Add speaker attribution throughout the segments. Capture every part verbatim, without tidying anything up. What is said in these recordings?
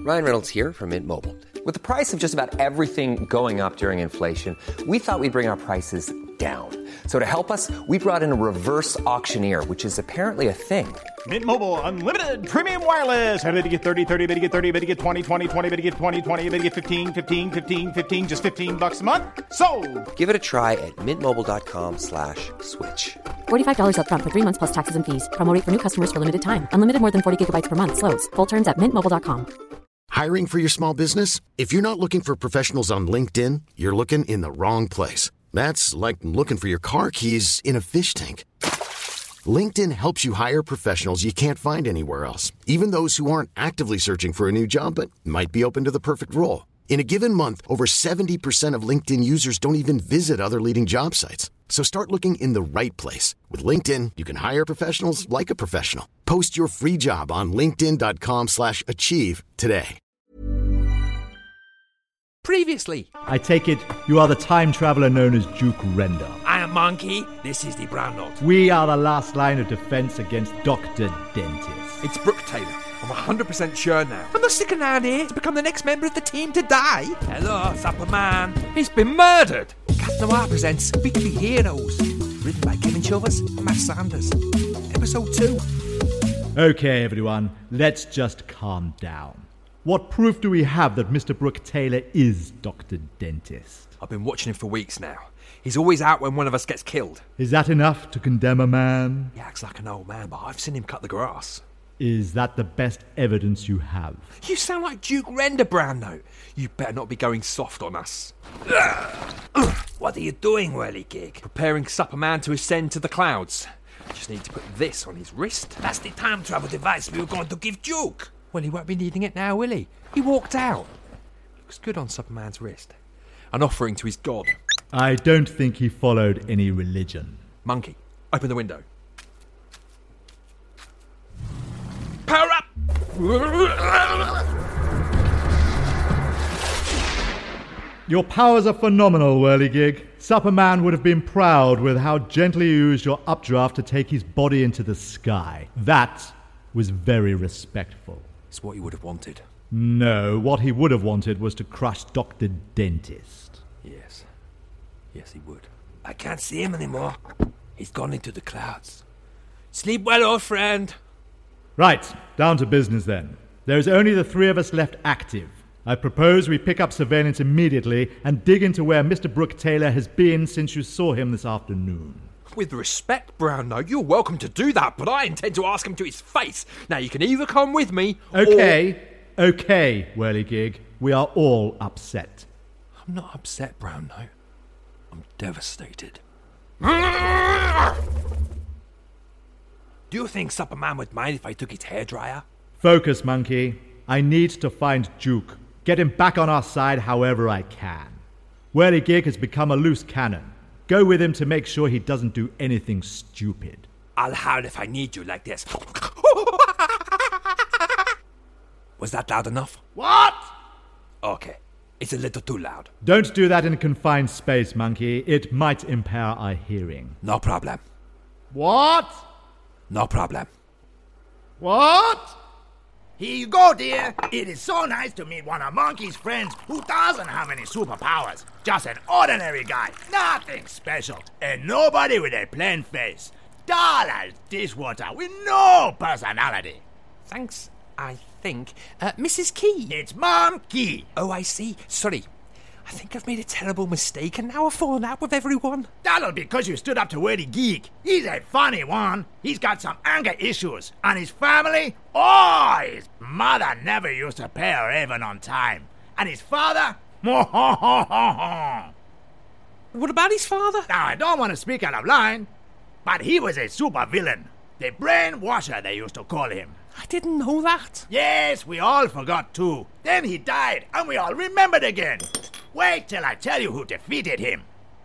Speaker 1: Ryan Reynolds here from Mint Mobile. With the price of just about everything going up during inflation, we thought we'd bring our prices down. So to help us, we brought in a reverse auctioneer, which is apparently a thing.
Speaker 2: Mint Mobile Unlimited Premium Wireless. How to get thirty, thirty, how to get thirty, how to get twenty, twenty, twenty, how to get twenty, twenty, how to get fifteen, fifteen, fifteen, fifteen, just fifteen bucks a month? Sold!
Speaker 1: Give it a try at mintmobile.com slash switch.
Speaker 3: forty-five dollars up front for three months plus taxes and fees. Promo rate for new customers for limited time. Unlimited more than forty gigabytes per month. Slows full terms at mint mobile dot com.
Speaker 4: Hiring for your small business? If you're not looking for professionals on LinkedIn, you're looking in the wrong place. That's like looking for your car keys in a fish tank. LinkedIn helps you hire professionals you can't find anywhere else, even those who aren't actively searching for a new job but might be open to the perfect role. In a given month, over seventy percent of LinkedIn users don't even visit other leading job sites. So start looking in the right place. With LinkedIn, you can hire professionals like a professional. Post your free job on linkedin.com slash achieve today.
Speaker 5: Previously.
Speaker 6: I take it you are the time traveler known as Duke Render.
Speaker 5: I am Monkey. This is the Brown Knot.
Speaker 6: We are the last line of defense against Doctor Dentist.
Speaker 5: It's Brooke Taylor. I'm one hundred percent sure now. I'm not sticking around here to become the next member of the team to die. Hello, Superman. He's been murdered. Cat Noir presents Weekly Heroes. Written by Kevin Chilvers and Matt Sanders. Episode two.
Speaker 6: Okay, everyone. Let's just calm down. What proof do we have that Mister Brooke Taylor is Doctor Dentist?
Speaker 5: I've been watching him for weeks now. He's always out when one of us gets killed.
Speaker 6: Is that enough to condemn a man?
Speaker 5: He acts like an old man, but I've seen him cut the grass.
Speaker 6: Is that the best evidence you have?
Speaker 5: You sound like Duke Render, Brown Note. You better not be going soft on us. What are you doing, Whirligig? Preparing Superman to ascend to the clouds. Just need to put this on his wrist. That's the time travel device we were going to give Duke. Well, he won't be needing it now, will he? He walked out. Looks good on Superman's wrist. An offering to his god.
Speaker 6: I don't think he followed any religion.
Speaker 5: Monkey, open the window. Power up!
Speaker 6: Your powers are phenomenal, Whirligig. Superman would have been proud with how gently you used your updraft to take his body into the sky. That was very respectful.
Speaker 5: It's what he would have wanted.
Speaker 6: No, what he would have wanted was to crush Doctor Dentist.
Speaker 5: Yes. Yes, he would. I can't see him anymore. He's gone into the clouds. Sleep well, old friend.
Speaker 6: Right, down to business then. There's only the three of us left active. I propose we pick up surveillance immediately and dig into where Mister Brooke Taylor has been since you saw him this afternoon.
Speaker 5: With respect, Brown Note, you're welcome to do that, but I intend to ask him to his face. Now, you can either come with me,
Speaker 6: Okay, or... okay, Whirligig. We are all upset.
Speaker 5: I'm not upset, Brown Note. I'm devastated. Do you think Superman would mind if I took his hairdryer?
Speaker 6: Focus, Monkey. I need to find Duke. Get him back on our side however I can. Whirligig has become a loose cannon. Go with him to make sure he doesn't do anything stupid.
Speaker 5: I'll howl if I need you like this. Was that loud enough?
Speaker 2: What?
Speaker 5: Okay. It's a little too loud.
Speaker 6: Don't do that in a confined space, Monkey. It might impair our hearing.
Speaker 5: No problem.
Speaker 2: What?
Speaker 5: No problem.
Speaker 2: What? Here you go, dear. It is so nice to meet one of Monkey's friends who doesn't have any superpowers. Just an ordinary guy. Nothing special. And nobody with a plain face. Dull as dishwater with no personality.
Speaker 5: Thanks, I think. Uh, Missus Key.
Speaker 2: It's Mom Key.
Speaker 5: Oh, I see. Sorry. I think I've made a terrible mistake and now I've fallen out with everyone.
Speaker 2: That'll be because you stood up to Whirligig. He's a funny one. He's got some anger issues. And his family? Oh, his mother never used to pay her even on time. And his father?
Speaker 5: What about his father?
Speaker 2: Now, I don't want to speak out of line, but he was a super villain. The brainwasher, they used to call him.
Speaker 5: I didn't know that.
Speaker 2: Yes, we all forgot too. Then he died, and we all remembered again. Wait till I tell you who defeated him.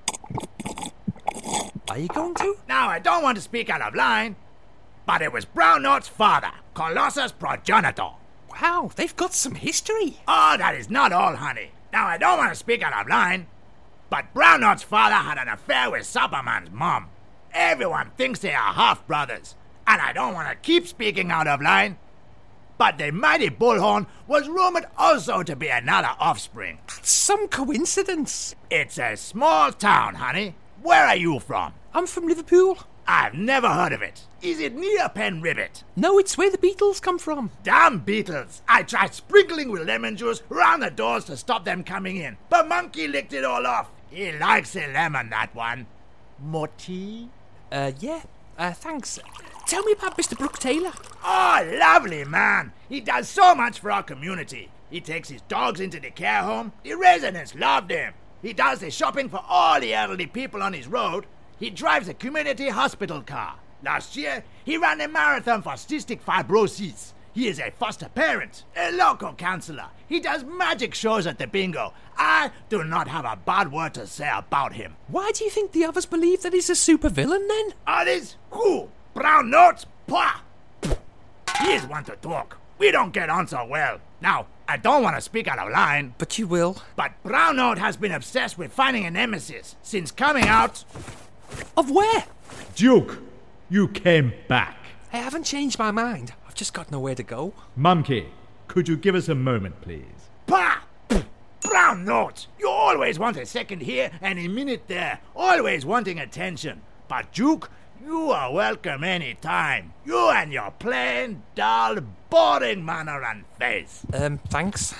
Speaker 5: Are you going to?
Speaker 2: Now, I don't want to speak out of line, but it was Brown Knot's father, Colossus Progenitor.
Speaker 5: Wow, they've got some history.
Speaker 2: Oh, that is not all, honey. Now, I don't want to speak out of line, but Brown Knot's father had an affair with Superman's mom. Everyone thinks they are half-brothers, and I don't want to keep speaking out of line, But the mighty Bullhorn was rumored also to be another offspring.
Speaker 5: That's some coincidence.
Speaker 2: It's a small town, honey. Where are you from?
Speaker 5: I'm from Liverpool.
Speaker 2: I've never heard of it. Is it near Penribbit?
Speaker 5: No, it's where the Beatles come from.
Speaker 2: Damn beetles! I tried sprinkling with lemon juice round the doors to stop them coming in, but Monkey licked it all off. He likes a lemon, that one. More tea?
Speaker 5: Uh, yeah. Uh, thanks. Tell me about Mister Brooke Taylor.
Speaker 2: Oh, lovely man. He does so much for our community. He takes his dogs into the care home. The residents loved him. He does the shopping for all the elderly people on his road. He drives a community hospital car. Last year, he ran a marathon for cystic fibrosis. He is a foster parent, a local councillor. He does magic shows at the bingo. I do not have a bad word to say about him.
Speaker 5: Why do you think the others believe that he's a supervillain then?
Speaker 2: Others? Who? Brown Notes? Pah! He is one to talk. We don't get on so well. Now, I don't want to speak out of line.
Speaker 5: But you will.
Speaker 2: But Brown Note has been obsessed with finding a nemesis since coming out.
Speaker 5: Of where?
Speaker 6: Duke, you came back.
Speaker 5: I haven't changed my mind. I've just got nowhere to go.
Speaker 6: Monkey, could you give us a moment, please?
Speaker 2: Pah! Brown Note! You always want a second here and a minute there. Always wanting attention. But Duke, you are welcome any time. You and your plain, dull, boring manner and face.
Speaker 5: Um, thanks.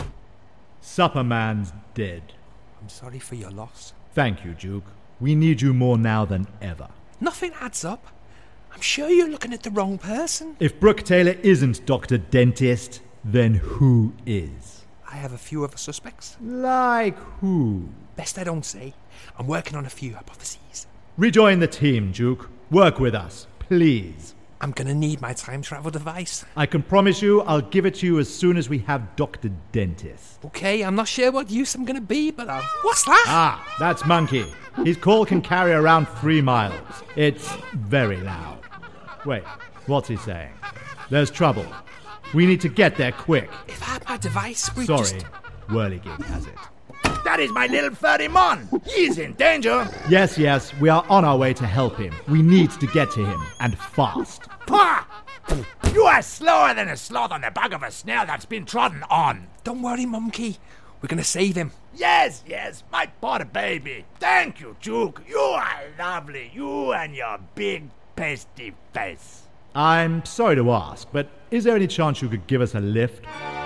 Speaker 6: Supperman's dead.
Speaker 5: I'm sorry for your loss.
Speaker 6: Thank you, Duke. We need you more now than ever.
Speaker 5: Nothing adds up. I'm sure you're looking at the wrong person.
Speaker 6: If Brooke Taylor isn't Doctor Dentist, then who is?
Speaker 5: I have a few other suspects.
Speaker 6: Like who?
Speaker 5: Best I don't say. I'm working on a few hypotheses.
Speaker 6: Rejoin the team, Duke. Work with us, please.
Speaker 5: I'm gonna need my time travel device.
Speaker 6: I can promise you I'll give it to you as soon as we have Doctor Dentist.
Speaker 5: Okay, I'm not sure what use I'm gonna be, but I'll... What's that?
Speaker 6: Ah, that's Monkey. His call can carry around three miles. It's very loud. Wait, what's he saying? There's trouble. We need to get there quick.
Speaker 5: If I had my device, we
Speaker 6: Sorry,
Speaker 5: just...
Speaker 6: Whirligig has it.
Speaker 2: That is my little furry mon. He's in danger.
Speaker 6: Yes, yes, we are on our way to help him. We need to get to him, and fast.
Speaker 2: Pah! You are slower than a sloth on the back of a snail that's been trodden on.
Speaker 5: Don't worry, Monkey. We're gonna save him.
Speaker 2: Yes, yes, my poor baby. Thank you, Duke. You are lovely. You and your big, pasty face.
Speaker 6: I'm sorry to ask, but is there any chance you could give us a lift?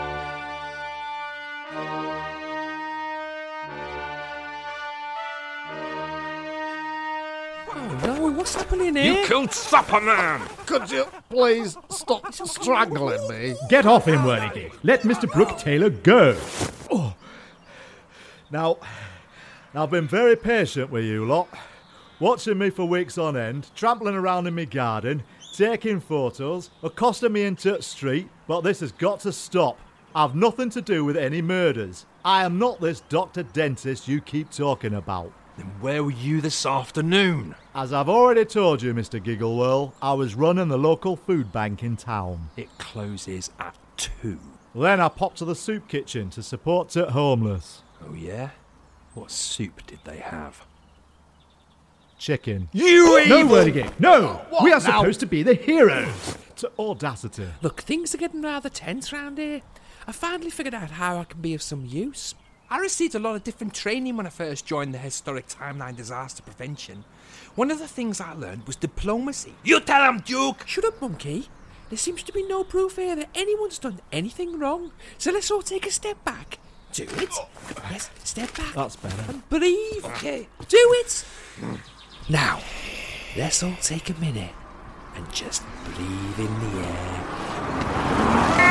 Speaker 5: Oh no, what's happening here?
Speaker 7: You killed Supperman!
Speaker 8: Could you please stop strangling me?
Speaker 6: Get off him, Whirligig. Let Mister Brooke Taylor go.
Speaker 8: Oh. Now, I've been very patient with you lot, watching me for weeks on end, trampling around in my garden, taking photos, accosting me in Church Street, but this has got to stop. I've nothing to do with any murders. I am not this Doctor Dentist you keep talking about.
Speaker 7: Then where were you this afternoon?
Speaker 8: As I've already told you, Mister Gigglewhirl, I was running the local food bank in town.
Speaker 7: It closes at two.
Speaker 8: Then I popped to the soup kitchen to support the homeless.
Speaker 7: Oh yeah? What soup did they have?
Speaker 8: Chicken.
Speaker 7: You
Speaker 6: No,
Speaker 7: evil...
Speaker 6: Whirligig, no!
Speaker 8: What
Speaker 6: We are
Speaker 8: now?
Speaker 6: supposed to be the heroes.
Speaker 8: To audacity.
Speaker 5: Look, things are getting rather tense round here. I finally figured out how I can be of some use. I received a lot of different training when I first joined the Historic Timeline Disaster Prevention. One of the things I learned was diplomacy.
Speaker 7: You tell him, Duke!
Speaker 5: Shut up, Monkey. There seems to be no proof here that anyone's done anything wrong. So let's all take a step back. Do it. Yes, step back.
Speaker 8: That's better.
Speaker 5: And breathe. Okay. Do it. Now, let's all take a minute and just breathe in the air.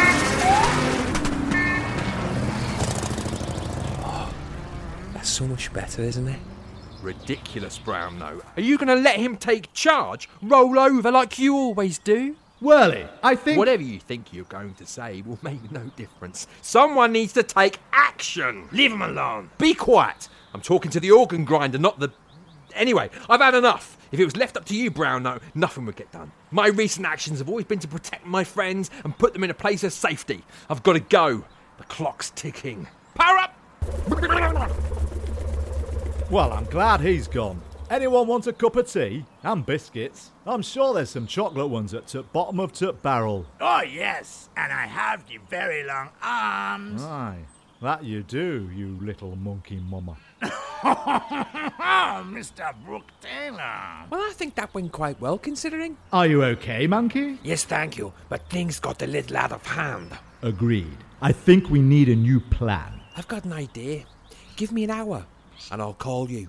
Speaker 5: Oh, that's so much better, isn't it?
Speaker 7: Ridiculous, Brown Note. Are you going to let him take charge? Roll over like you always do?
Speaker 6: Whirly, I think...
Speaker 7: Whatever you think you're going to say will make no difference. Someone needs to take action. Leave him alone. Be quiet. I'm talking to the organ grinder, not the... Anyway, I've had enough. If it was left up to you, Brown Note, nothing would get done. My recent actions have always been to protect my friends and put them in a place of safety. I've got to go. The clock's ticking. Power up!
Speaker 8: Well, I'm glad he's gone. Anyone want a cup of tea? And biscuits? I'm sure there's some chocolate ones at the bottom of the barrel.
Speaker 2: Oh, yes, and I have the very long arms.
Speaker 8: Aye, that you do, you little monkey mama.
Speaker 2: Oh, Mister Brooke Taylor.
Speaker 7: Well, I think that went quite well, considering.
Speaker 8: Are you okay, monkey?
Speaker 2: Yes, thank you, but things got a little out of hand.
Speaker 8: Agreed. I think we need a new plan.
Speaker 7: I've got an idea. Give me an hour, and I'll call you.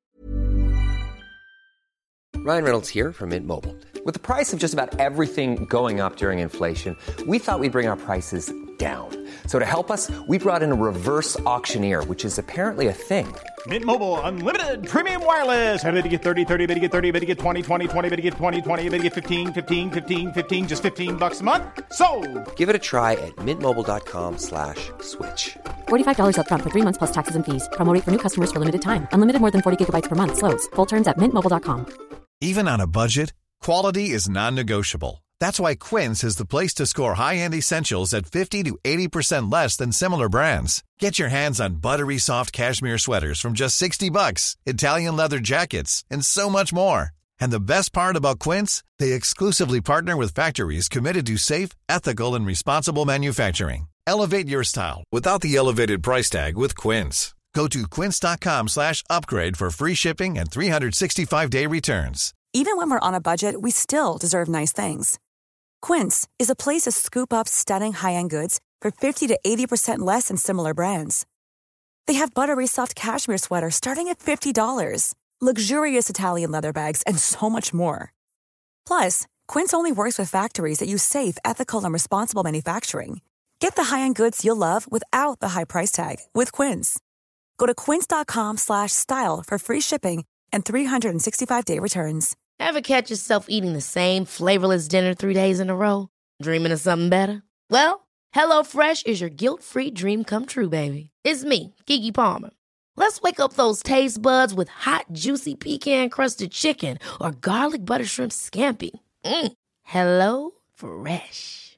Speaker 1: Ryan Reynolds here from Mint Mobile. With the price of just about everything going up during inflation, we thought we'd bring our prices down. So to help us, we brought in a reverse auctioneer, which is apparently a thing.
Speaker 9: Mint Mobile Unlimited Premium Wireless. How to get thirty, thirty, how to get thirty, how to get twenty, twenty, twenty, how to get twenty, twenty, how to get fifteen, fifteen, fifteen, fifteen, just fifteen bucks a month? Sold!
Speaker 1: Give it a try at mintmobile.com slash switch.
Speaker 3: forty-five dollars up front for three months plus taxes and fees. Promo rate for new customers for limited time. Unlimited more than forty gigabytes per month. Slows full terms at mint mobile dot com.
Speaker 10: Even on a budget, quality is non-negotiable. That's why Quince is the place to score high-end essentials at fifty to eighty percent less than similar brands. Get your hands on buttery soft cashmere sweaters from just sixty bucks, Italian leather jackets, and so much more. And the best part about Quince, they exclusively partner with factories committed to safe, ethical, and responsible manufacturing. Elevate your style without the elevated price tag with Quince. Go to quince.com slash upgrade for free shipping and three sixty-five day returns.
Speaker 11: Even when we're on a budget, we still deserve nice things. Quince is a place to scoop up stunning high-end goods for fifty to eighty percent less than similar brands. They have buttery soft cashmere sweaters starting at fifty dollars, luxurious Italian leather bags, and so much more. Plus, Quince only works with factories that use safe, ethical, and responsible manufacturing. Get the high-end goods you'll love without the high price tag with Quince. Go to quince.com slash style for free shipping and three sixty-five day returns.
Speaker 12: Ever catch yourself eating the same flavorless dinner three days in a row? Dreaming of something better? Well, HelloFresh is your guilt-free dream come true, baby. It's me, Keke Palmer. Let's wake up those taste buds with hot, juicy pecan-crusted chicken or garlic butter shrimp scampi. Mm. Hello Fresh.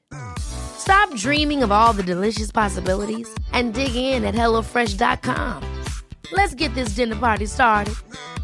Speaker 12: Stop dreaming of all the delicious possibilities and dig in at hello fresh dot com. Let's get this dinner party started.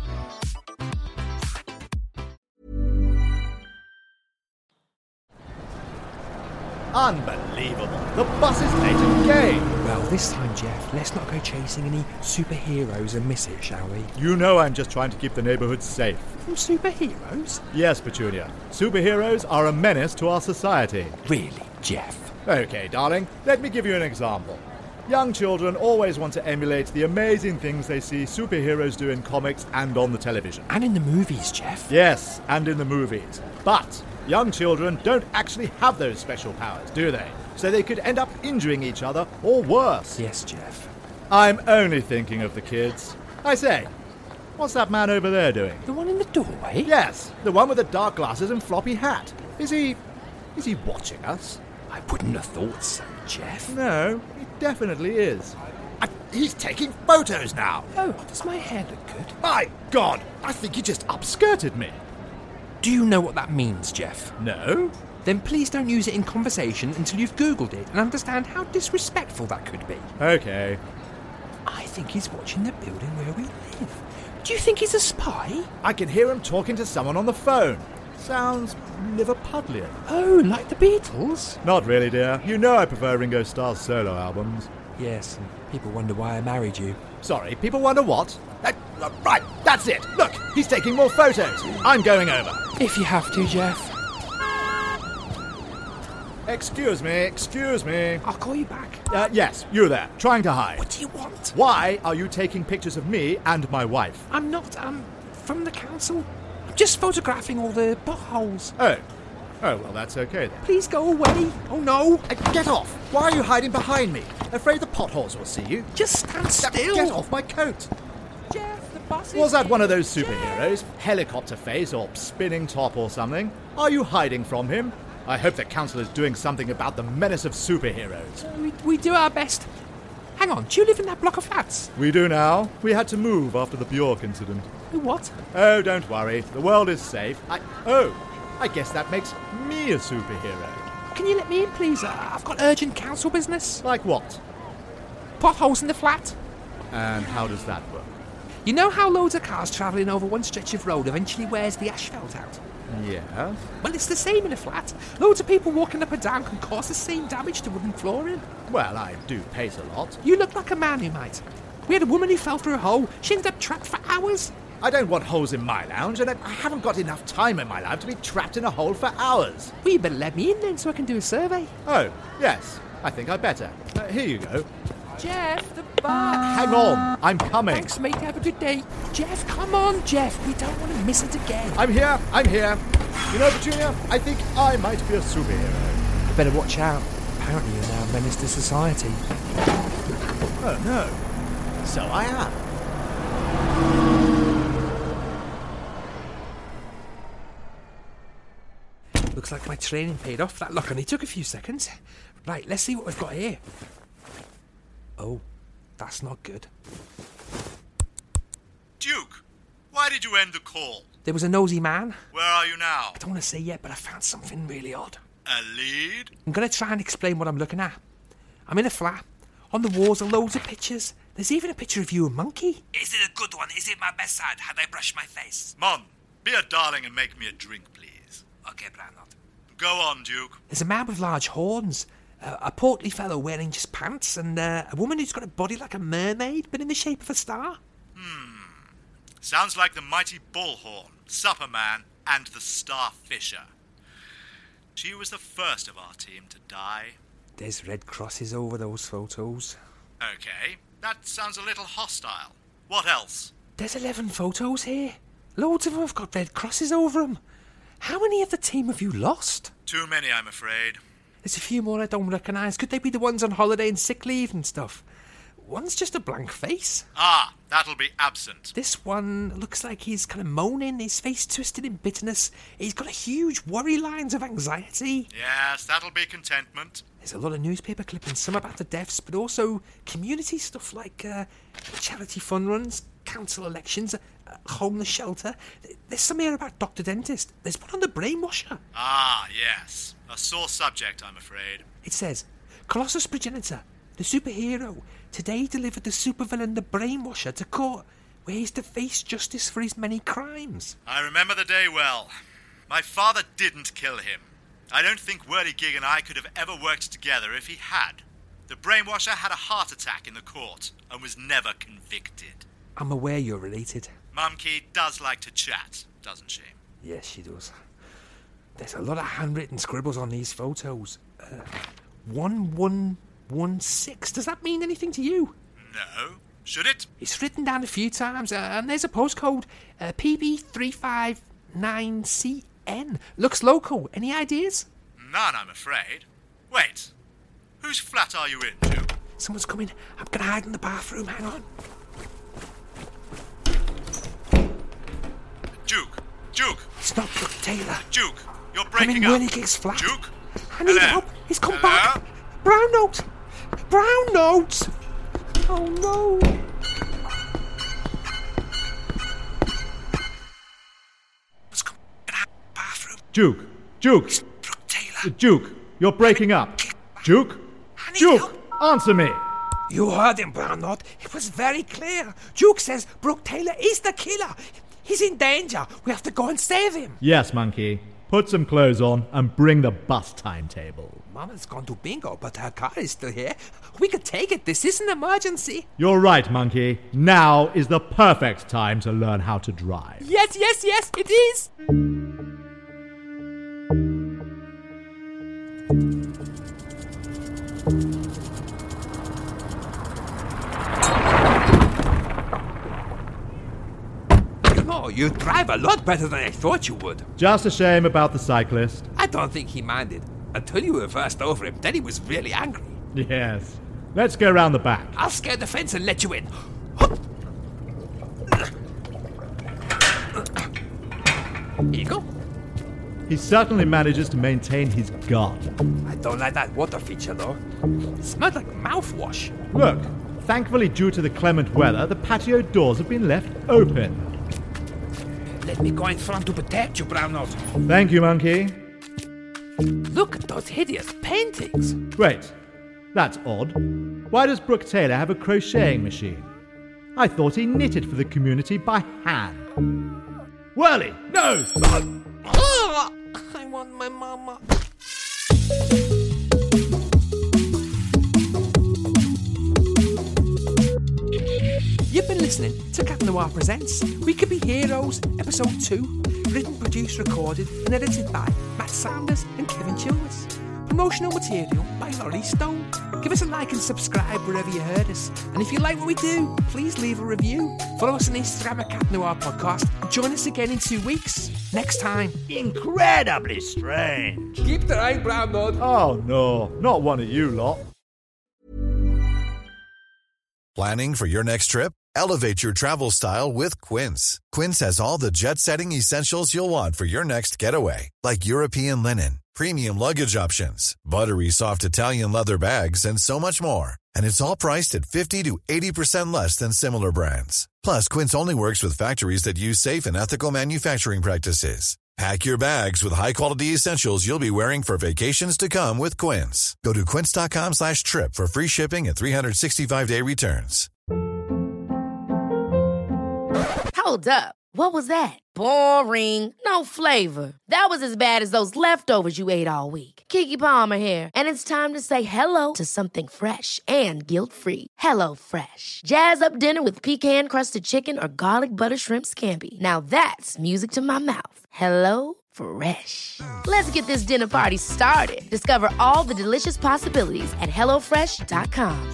Speaker 8: Unbelievable. The bus is late again.
Speaker 7: Well, this time, Jeff, let's not go chasing any superheroes and miss it, shall we?
Speaker 8: You know I'm just trying to keep the neighborhood safe.
Speaker 7: From superheroes?
Speaker 8: Yes, Petunia. Superheroes are a menace to our society.
Speaker 7: Really, Jeff?
Speaker 8: Okay, darling, let me give you an example. Young children always want to emulate the amazing things they see superheroes do in comics and on the television.
Speaker 7: And in the movies, Jeff?
Speaker 8: Yes, and in the movies. But young children don't actually have those special powers, do they? So they could end up injuring each other or worse.
Speaker 7: Yes, Jeff.
Speaker 8: I'm only thinking of the kids. I say, what's that man over there doing?
Speaker 7: The one in the doorway?
Speaker 8: Yes, the one with the dark glasses and floppy hat. Is he... is he watching us?
Speaker 7: I wouldn't have thought so, Jeff.
Speaker 8: No, he definitely is.
Speaker 2: I, he's taking photos now.
Speaker 7: Oh, does my hair look good?
Speaker 2: My God, I think he just
Speaker 8: Upskirted me.
Speaker 7: Do you know what that means, Jeff?
Speaker 8: No.
Speaker 7: Then please don't use it in conversation until you've Googled it and understand how disrespectful that could be.
Speaker 8: Okay.
Speaker 7: I think he's watching the building where we live. Do you think he's a spy?
Speaker 8: I can hear him talking to someone on the phone. Sounds Liverpudlian.
Speaker 7: Oh, like the Beatles?
Speaker 8: Not really, dear. You know I prefer Ringo Starr's solo albums.
Speaker 7: Yes, and people wonder why I married you.
Speaker 8: Sorry, people wonder what? Uh, right, that's it. Look, he's taking more photos. I'm going over.
Speaker 7: If you have to, Jeff.
Speaker 8: Excuse me, excuse me.
Speaker 7: I'll call you back.
Speaker 8: Uh, yes, you there, trying to hide.
Speaker 7: What do you want?
Speaker 8: Why are you taking pictures of me and my wife?
Speaker 7: I'm not, um, from the council. I'm just photographing all the potholes.
Speaker 8: Oh. Oh, well, that's okay then.
Speaker 7: Please go away. Oh, no.
Speaker 2: Uh, get off. Why are you hiding behind me? Afraid the potholes will see you?
Speaker 7: Just stand still.
Speaker 2: Get off my coat.
Speaker 7: Jeff, the bus is
Speaker 8: Was that
Speaker 7: here.
Speaker 8: one of those superheroes? Jeff. Helicopter face or spinning top or something? Are you hiding from him? I hope the council is doing something about the menace of superheroes.
Speaker 7: Uh, we, we do our best. Hang on, do you live in that block of flats?
Speaker 8: We do now. We had to move after the Bjork incident.
Speaker 7: What?
Speaker 8: Oh, don't worry. The world is safe. I... Oh, I guess that makes me a superhero.
Speaker 7: Can you let me in, please? Uh, I've got urgent council business.
Speaker 8: Like what?
Speaker 7: Potholes in the flat.
Speaker 8: And how does that work?
Speaker 7: You know how loads of cars travelling over one stretch of road eventually wears the asphalt out?
Speaker 6: Yeah.
Speaker 7: Well, it's the same in a flat. Loads of people walking up and down can cause the same damage to wooden flooring.
Speaker 6: Well, I do pace a lot.
Speaker 7: You look like a man who might. We had a woman who fell through a hole. She ended up trapped for hours.
Speaker 2: I don't want holes in my lounge, and I haven't got enough time in my life to be trapped in a hole for hours.
Speaker 7: Well, you better let me in then so I can do a survey.
Speaker 6: Oh, yes. I think I'd better. Uh, here you go.
Speaker 7: Jeff, the bar.
Speaker 6: Hang on. I'm coming.
Speaker 7: Thanks, mate. Have a good day. Jeff, come on, Jeff. We don't want to miss it again.
Speaker 6: I'm here. I'm here. You know, Petunia, I think I might be a superhero.
Speaker 7: You better watch out. Apparently you're now a menace to society.
Speaker 2: Oh, no. So I am.
Speaker 7: Looks like my training paid off. That lock only took a few seconds. Right, let's see what we've got here. Oh, that's not good.
Speaker 13: Duke, why did you end the call?
Speaker 7: There was a nosy man.
Speaker 13: Where are you now?
Speaker 7: I don't want to say yet, but I found something really odd.
Speaker 13: A lead?
Speaker 7: I'm going to try and explain what I'm looking at. I'm in a flat. On the walls are loads of pictures. There's even a picture of you and Monkey.
Speaker 14: Is it a good one? Is it my best side? Had I brushed my face?
Speaker 13: Mon, be a darling and make me a drink, please.
Speaker 14: Okay, Brandon.
Speaker 13: Go on, Duke.
Speaker 7: There's a man with large horns, uh, a portly fellow wearing just pants, and uh, a woman who's got a body like a mermaid, but in the shape of a star.
Speaker 13: Hmm. Sounds like the mighty Bullhorn, Supperman, and the Starfisher. She was the first of our team to die.
Speaker 7: There's red crosses over those photos.
Speaker 13: Okay, that sounds a little hostile. What else?
Speaker 7: There's eleven photos here. Loads of them have got red crosses over them. How many of the team have you lost?
Speaker 13: Too many, I'm afraid.
Speaker 7: There's a few more I don't recognise. Could they be the ones on holiday and sick leave and stuff? One's just a blank face.
Speaker 13: Ah, that'll be absent.
Speaker 7: This one looks like he's kind of moaning, his face twisted in bitterness. He's got a huge worry lines of anxiety.
Speaker 13: Yes, that'll be contentment.
Speaker 7: There's a lot of newspaper clippings, some about the deaths, but also community stuff like uh, charity fund runs, council elections, a homeless shelter. There's some here about Doctor Dentist. There's one on the brainwasher.
Speaker 13: Ah, yes. A sore subject, I'm afraid.
Speaker 7: It says, Colossus Progenitor, the superhero, today delivered the supervillain the brainwasher to court, where he's to face justice for his many crimes.
Speaker 13: I remember the day well. My father didn't kill him. I don't think Whirligig and I could have ever worked together if he had. The brainwasher had a heart attack in the court and was never convicted.
Speaker 7: I'm aware you're related.
Speaker 13: Mumkey does like to chat, doesn't she?
Speaker 7: Yes, she does. There's a lot of handwritten scribbles on these photos. Uh, one one one six. Does that mean anything to you?
Speaker 13: No. Should it?
Speaker 7: It's written down a few times, uh, and there's a postcode, uh, P B three five nine C N. Looks local. Any ideas?
Speaker 13: None, I'm afraid. Wait. Whose flat are you in, Duke?
Speaker 7: Someone's coming. I'm going to hide in the bathroom. Hang on.
Speaker 13: Duke. Duke.
Speaker 7: It's not Brooke Taylor.
Speaker 13: Duke, you're breaking
Speaker 7: I'm in
Speaker 13: up.
Speaker 7: Whirligig's flat.
Speaker 13: Duke?
Speaker 7: I need
Speaker 13: Hello?
Speaker 7: help. He's come
Speaker 13: Hello?
Speaker 7: back. Brown note. Brown note. Oh, no. Let's go in the bathroom.
Speaker 6: Duke! Duke!
Speaker 7: It's Brooke Taylor.
Speaker 6: Duke! You're breaking up. Duke!
Speaker 7: I need
Speaker 6: Duke!
Speaker 7: help.
Speaker 6: Answer me!
Speaker 7: You heard him, Brown Note. It was very clear. Duke says Brooke Taylor is the killer. He's in danger. We have to go and save him.
Speaker 6: Yes, Monkey. Put some clothes on and bring the bus timetable.
Speaker 7: Mama's gone to bingo, but her car is still here. We could take it. This is an emergency.
Speaker 6: You're right, Monkey. Now is the perfect time to learn how to drive.
Speaker 7: Yes, yes, yes, it is. Oh, you drive a lot better than I thought you would.
Speaker 6: Just a shame about the cyclist.
Speaker 7: I don't think he minded. Until you reversed over him, then he was really angry.
Speaker 6: Yes. Let's go round the back.
Speaker 7: I'll scale the fence and let you in. Here you go.
Speaker 6: He certainly manages to maintain his guard.
Speaker 7: I don't like that water feature, though. It smells like mouthwash.
Speaker 6: Look, thankfully due to the clement weather, the patio doors have been left open.
Speaker 14: Let me go in front to protect you, Brown Note.
Speaker 6: Thank you, Monkey.
Speaker 7: Look at those hideous paintings.
Speaker 6: Wait, that's odd. Why does Brooke Taylor have a crocheting machine? I thought he knitted for the community by hand. Whirly, no!
Speaker 14: Oh, I want my mama.
Speaker 5: You've been listening to Cat Noir Presents We Could Be Heroes, Episode two, written, produced, recorded and edited by Matt Sanders and Kevin Chilvers. Promotional material by Laurie Stone. Give us a like and subscribe wherever you heard us. And if you like what we do, please leave a review. Follow us on Instagram at Cat Noir Podcast and join us again in two weeks. Next time.
Speaker 2: Incredibly strange.
Speaker 7: Keep the eye brown, Nod.
Speaker 6: Oh no, not one of you lot.
Speaker 10: Planning for your next trip? Elevate your travel style with Quince. Quince has all the jet-setting essentials you'll want for your next getaway, like European linen, premium luggage options, buttery soft Italian leather bags, and so much more. And it's all priced at fifty to eighty percent less than similar brands. Plus, Quince only works with factories that use safe and ethical manufacturing practices. Pack your bags with high-quality essentials you'll be wearing for vacations to come with Quince. Go to quince.com slash trip for free shipping and three sixty-five day returns.
Speaker 12: Hold up. What was that? Boring. No flavor. That was as bad as those leftovers you ate all week. Keke Palmer here, and it's time to say hello to something fresh and guilt-free. Hello Fresh. Jazz up dinner with pecan-crusted chicken or garlic butter shrimp scampi. Now that's music to my mouth. Hello Fresh. Let's get this dinner party started. Discover all the delicious possibilities at hello fresh dot com.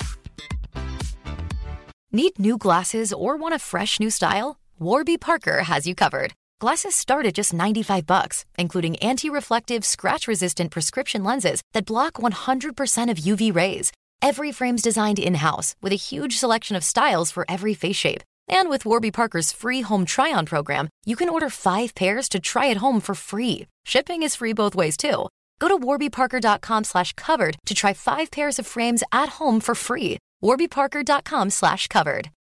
Speaker 15: Need new glasses or want a fresh new style? Warby Parker has you covered. Glasses start at just ninety-five bucks, including anti-reflective, scratch-resistant prescription lenses that block one hundred percent of U V rays. Every frame's designed in-house with a huge selection of styles for every face shape. And with Warby Parker's free home try-on program, you can order five pairs to try at home for free. Shipping is free both ways, too. Go to warbyparker.com slash covered to try five pairs of frames at home for free. warbyparker.com slash covered.